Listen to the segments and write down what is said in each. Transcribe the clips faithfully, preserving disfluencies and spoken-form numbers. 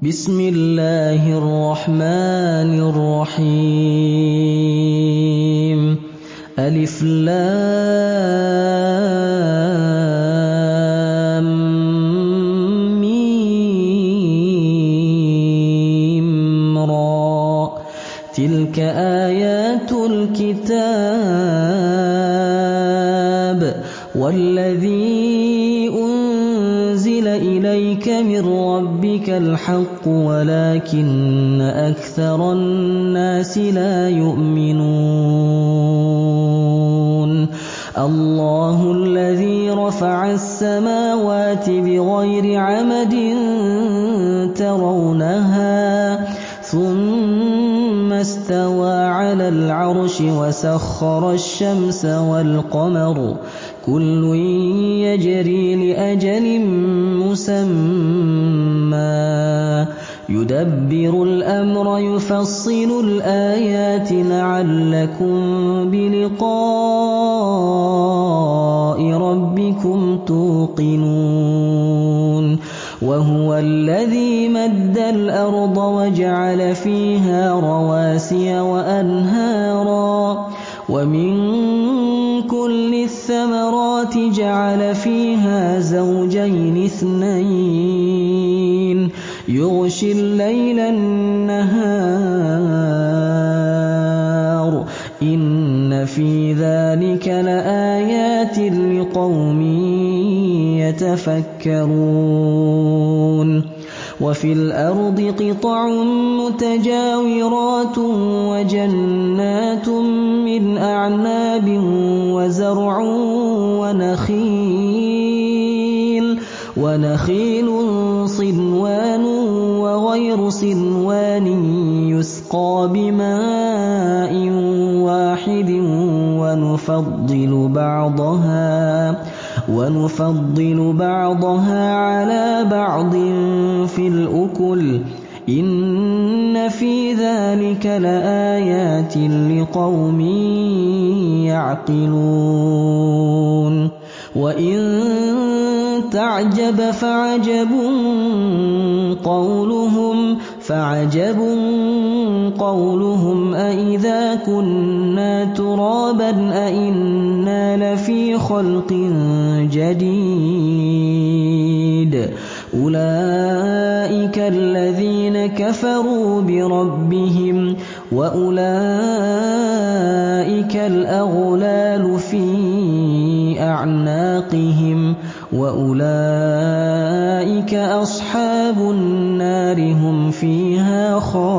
بسم الله الرحمن الرحيم ألف لام ميم را تلك آيات الكتاب والذي أنزل إليك من ربك الحق ولكن أكثر الناس لا يؤمنون الله الذي رفع السماوات بغير عمد ترونها ثم استوى على العرش وسخر الشمس والقمر كل يجري لأجل مسمى يدبر الأمر يفصل الآيات لعلكم بلقاء ربكم توقنون وهو الذي مد الأرض وجعل فيها رواسي وأنهارا ومن كل الثمرات جعل فيها زوجين اثنين يغشي الليل النهار إن في ذلك لآيات لقوم يتفكرون وفي الأرض قطع متجاورات وجنات من أعناب وزرع ونخيل ونخيل صنوان وغير صنوان يسقى بماء واحد ونفضل بعضها ونفضل بعضها على بعض في الأكل إن في ذلك لآيات لقوم يعقلون وإن تعجب فعجب قولهم فعجب قولهم أإذا كنا ترابا أإنا لفي خلق جديد أولئك الذين كفروا بربهم وأولئك الأغلال في أعناقهم وأولئك أصحاب النار هم فيها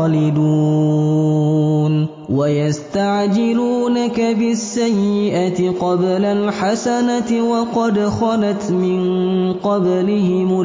خالدون ويستعجلونك بالسيئة قبل الحسنة وقد خلت من قبلهم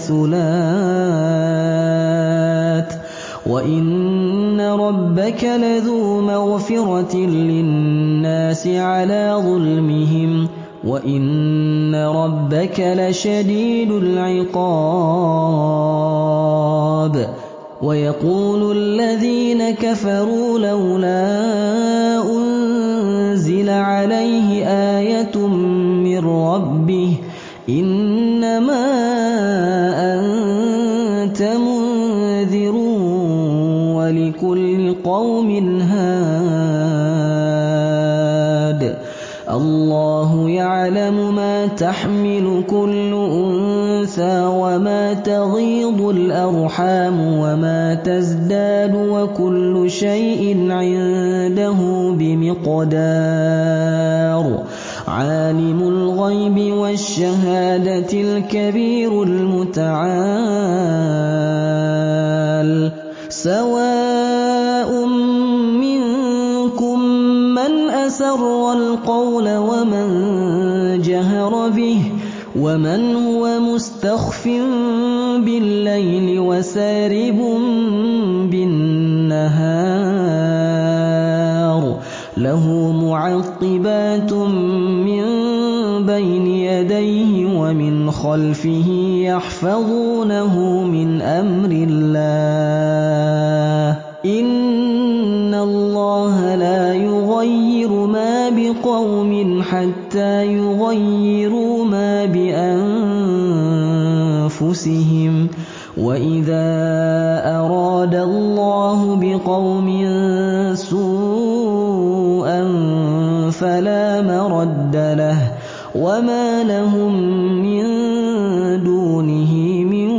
المثلات وإن ربك لذو مغفرة للناس على ظلمهم وإن ربك لشديد العقاب ويقول الذين كفروا لولا أنزل عليه آية من ربه إنما أنت منذر ولكل قوم هاد الله يعلم ما تحمل كل أنثى وما تغيض الأرحام وما تزداد وكل شيء عنده بمقدار عالم الغيب والشهادة الكبير المتعال سواء منكم من أسر القول ومن جهر به ومن هو مستخف بالليل وسارب بالنهار له معقبات من بين يديه ومن خلفه يحفظونه من أمر الله إن الله لا يغير ما بقوم حتى يغيروا ما بأنفسهم وإذا أراد الله بقوم سوءا فلا مرد له وما لهم من دونه من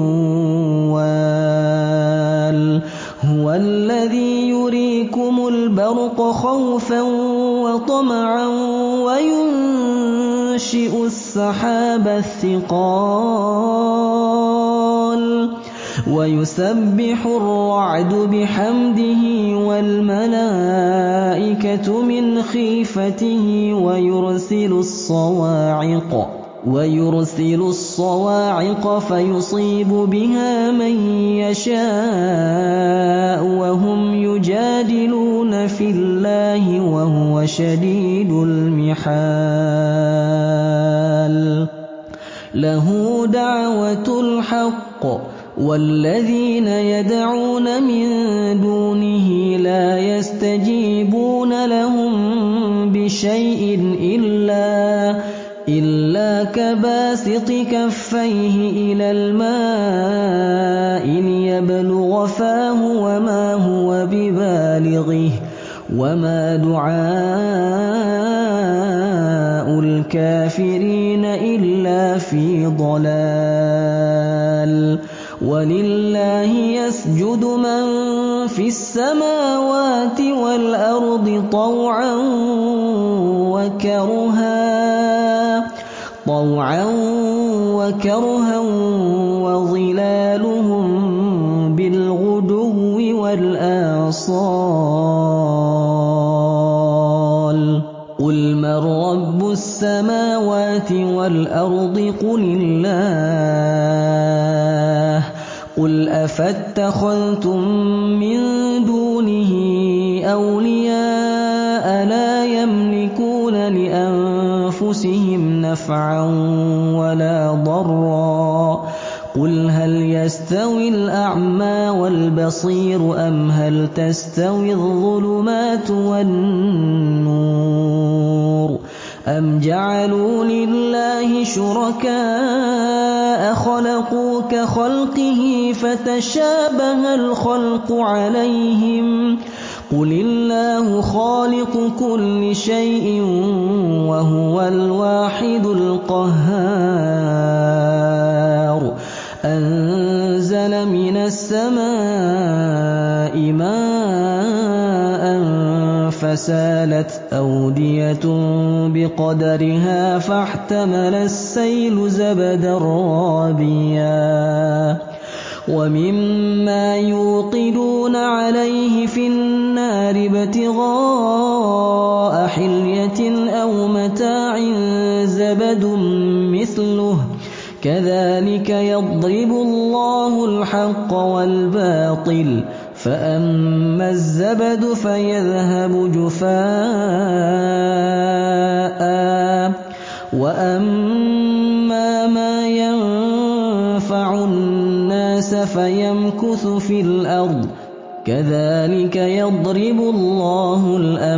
وال هو الذي يريكم البرق خوفا وطمعا وينشئ السحاب الثقال ويسبح الرعد بحمده والملائكة من خيفته ويرسل الصواعق ويرسل الصواعق فيصيب بها من يشاء وهم يجادلون في الله وهو شديد المحال له دعوة الحق والذين يدعون من دونه لا يستجيبون لهم بشيء إلا إلا كباسط كفيه إلى الماء ليبلغ فاه وما هو ببالغه وما دعاء الكافرين إلا في ضلال ولله يسجد من في السماوات والأرض طوعا وكرها طوعا وكرها وظلالهم بالغدو والآصال قل من رب السماوات والأرض قل الله قل أفاتخذتم من دونه أولياء لا يملكون لأنفسهم نفعا ولا ضرا قل هل يستوي الأعمى والبصير أم هل تستوي الظلمات والنور أم جعلوا لله شركاء خلقوا كخلقه فتشابه الخلق عليهم قل الله خالق كل شيء وهو الواحد القهار أنزل من السماء ماء فسالت أودية بقدرها فاحتمل السيل زبدا رابيا ومما يوقدون عليه في النار ابتغاء حلية أو متاع زبد مثله كذلك يضرب الله الحق والباطل فأما الزبد فيذهب جفاء وأما ما ينفع الناس فيمكث في الأرض كذلك يضرب الله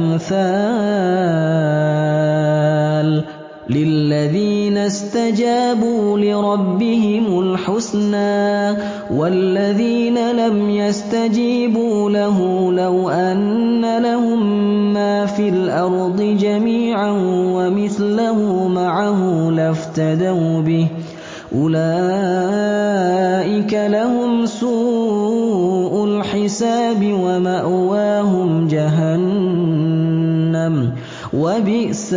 الأمثال للذين استجابوا لربهم الحسنى والذين لم يستجيبوا له لو أن لهم ما في الأرض جميعا ومثله معه لافتدوا به أولئك لهم سوء الحساب ومأواهم جهنم وبئس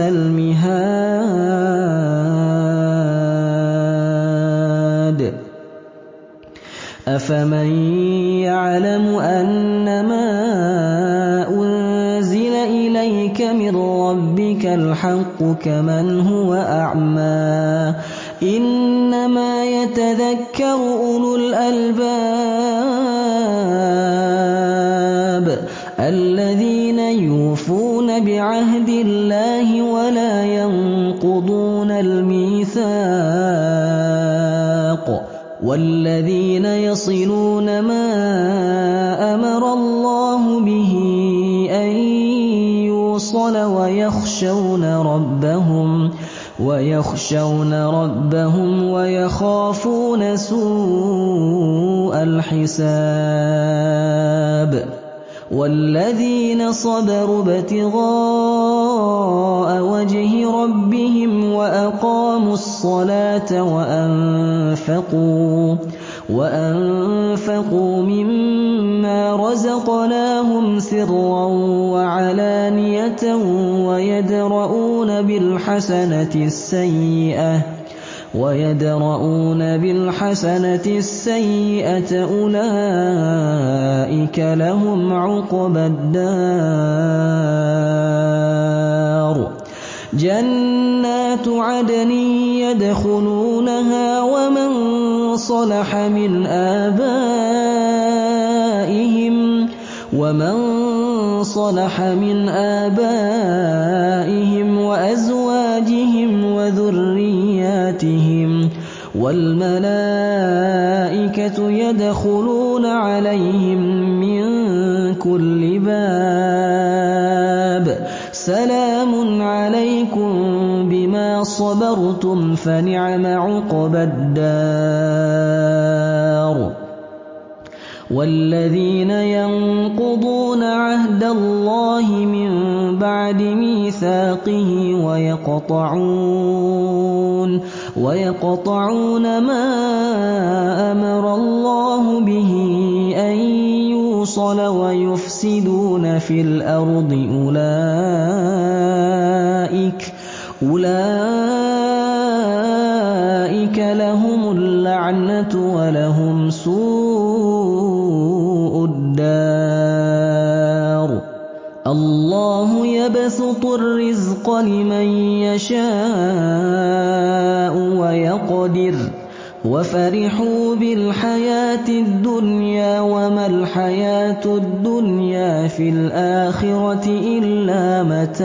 المهاد أفمن يعلم أنما أنزل إليك من ربك الحق كمن هو أعمى إنما يتذكر أولو الألباب الذين يوفون بعهد الله ولا ينقضون الميثاق والذين يصلون ما أمر الله به أن يوصل ويخشون ربهم ويخشون ربهم ويخافون سوء الحساب والذين صبروا ابتغاء وجه ربهم وأقاموا الصلاة وأنفقوا وأنفقوا مما رزقناهم سرا وعلانية ويدرؤون بالحسنة السيئة ويدرؤون بالحسنة السيئة أولئك لهم عقبى الدار جنات عدن يدخلونها ومن صلح من آبائهم ومن صلح من آبائهم وأزواجهم وذرياتهم والملائكة يدخلون عليهم من كل باب سلام عليكم بما صبرتم فنعم عقبى الدار والذين ينقضون عهد الله من بعد ميثاقه ويقطعون ويقطعون ما أمر الله به أن يوصل ويفسدون في الأرض أولئك أولئك لهم اللعنة ولهم سوء الدار الله يبسط الرزق لمن يشاء ويقدر وفرحوا بالحياة الدنيا وما الحياة الدنيا في الآخرة إلا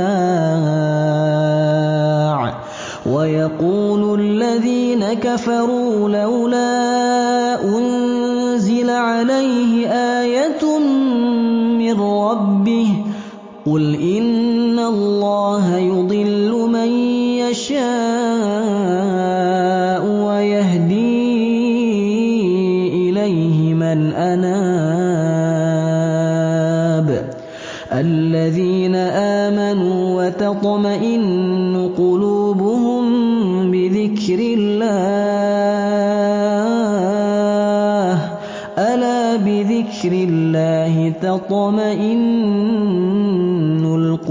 متاع ويقول الذين كفروا لولا أنزل عليه آية من ربه قل إن الله يضل من يشاء ويهدي إليه من أناب الذين آمنوا وتطمئن قلوبهم بذكر الله ألا بذكر الله تطمئن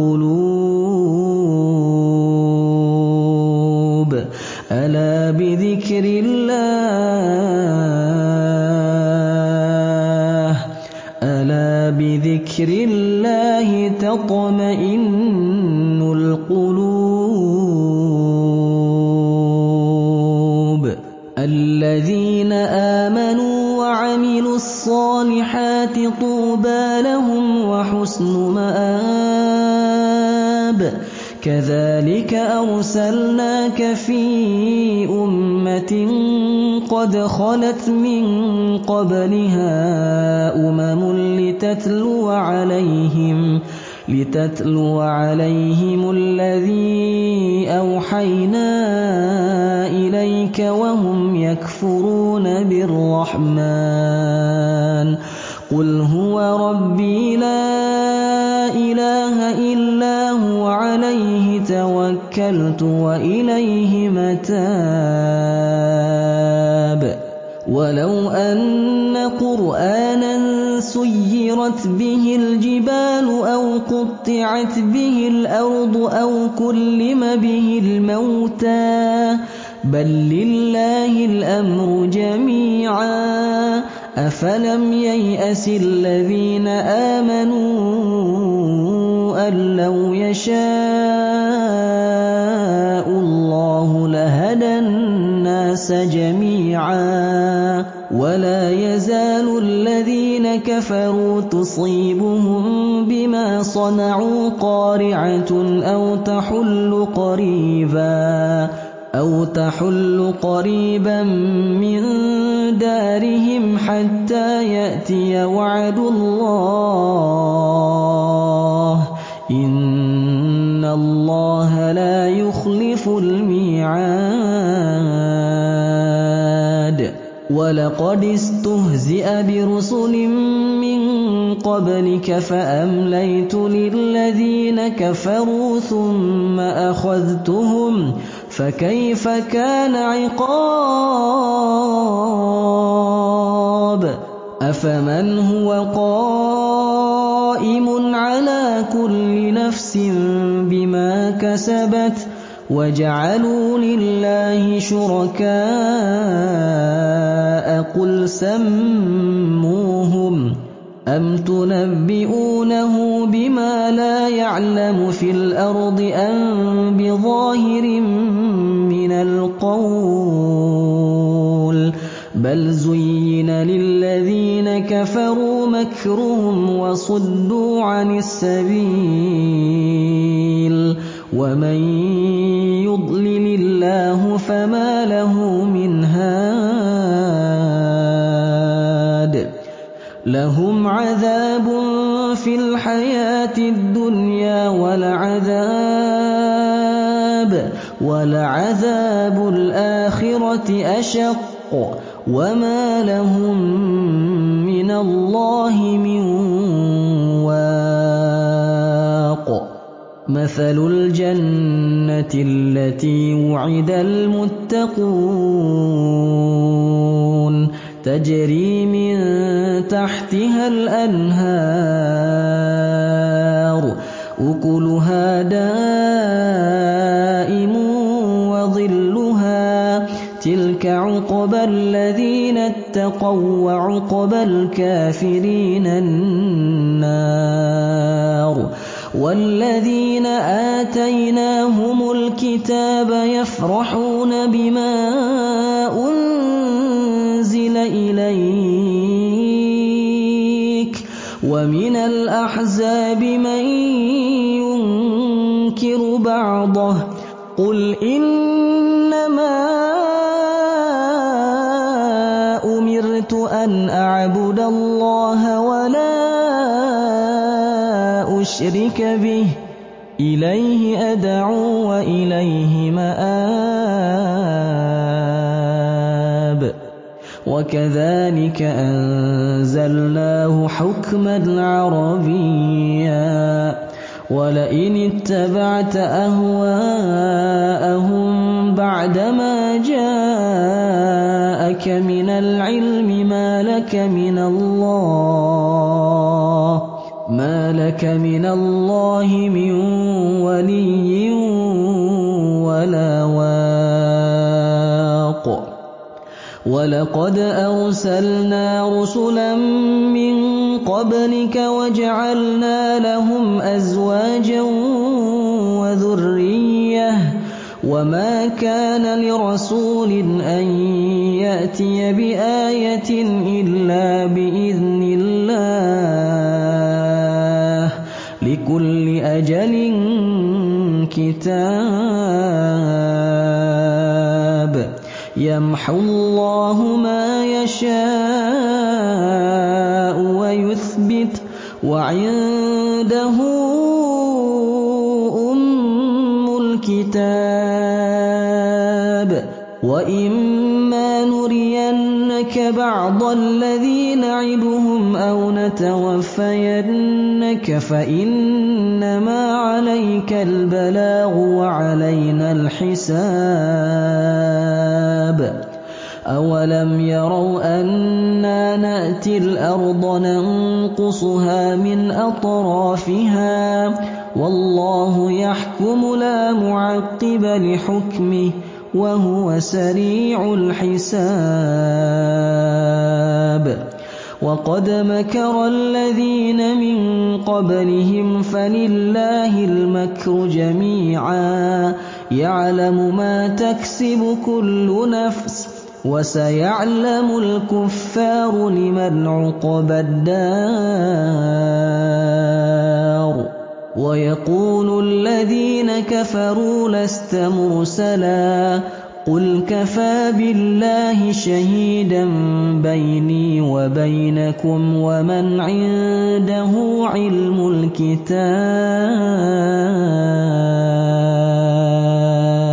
القلوب ألا بذكر الله ألا بذكر الله تطمئن القلوب الذين آمنوا وعملوا الصالحات طوبى لهم وحسن مآب كذلك أرسلناك في أمة قد خلت من قبلها أمم لتتلو عليهم لتتلو عليهم الذي أوحينا إليك وهم يكفرون بالرحمن قل هو ربي لا إله إلا هو عليه توكلت وإليه متاب ولو أن قرآنا سيرت به الجبال أو قطعت به الأرض أو كلم به الموتى بل لله الأمر جميعا أفلم ييأس الذين آمنوا أن لو يشاء الله لهدى الناس جميعا ولا يزال الذين كفروا تصيبهم بما صنعوا قارعة أو تحل قريبا أو تحل قريبا من دارهم حتى يأتي وعد الله إن الله لا يخلف الميعاد الميعاد ولقد استهزئ برسل من قبلك فأمليت للذين كفروا ثم أخذتهم فكيف كان عقاب أفمن هو قائم على كل نفس بما كسبت وجعلوا لله شركاء قل سموهم أم تنبئونه بما لا يعلم في الأرض أم بظاهر من القول بل زين للذين كفروا مكرهم وصدوا عن السبيل ومن يضلل الله فما له من هاد لهم عذاب في الحياة الدنيا ولعذاب ولعذاب الآخرة أشق وما لهم من الله من واق مثل الجنة التي وعد المتقون تجري من تحتها الأنهار أكلها دائم وظلها تلك عقبى الذين اتقوا وعقبى الكافرين النار والذين آتيناهم الكتاب يفرحون بما أنزل إليك ومن الأحزاب من ينكر بعضه قل إنما أمرت أن أعبد الله ولا أشرك به إليه أدعو وإليه مآب وكذلك أنزلناه حكما عربيا ولئن اتبعت أهواءهم بعدما جاءك من العلم ما لك من الله ما لك من الله من ولي ولا واق ولقد أرسلنا رسلا من قبلك وجعلنا لهم أزواجا وذرية وما كان لرسول أن يأتي بآية إلا بإذن الله لكل أجل كتاب يمحو الله ما يشاء ويثبت وعنده أم الكتاب وإما نرينك بعض الذي نعدهم أو نتوفينك فإنما عليك البلاغ وعلينا الحساب أولم يروا أنا نأتي الأرض ننقصها من أطرافها والله يحكم لا معقب لحكمه وهو سريع الحساب وقد مكر الذين من قبلهم فلله المكر جميعا يعلم ما تكسب كل نفس وسيعلم الكفار لمن عقبى الدار ويقول الذين كفروا لست مرسلا قل كفى بالله شهيدا بيني وبينكم ومن عنده علم الكتاب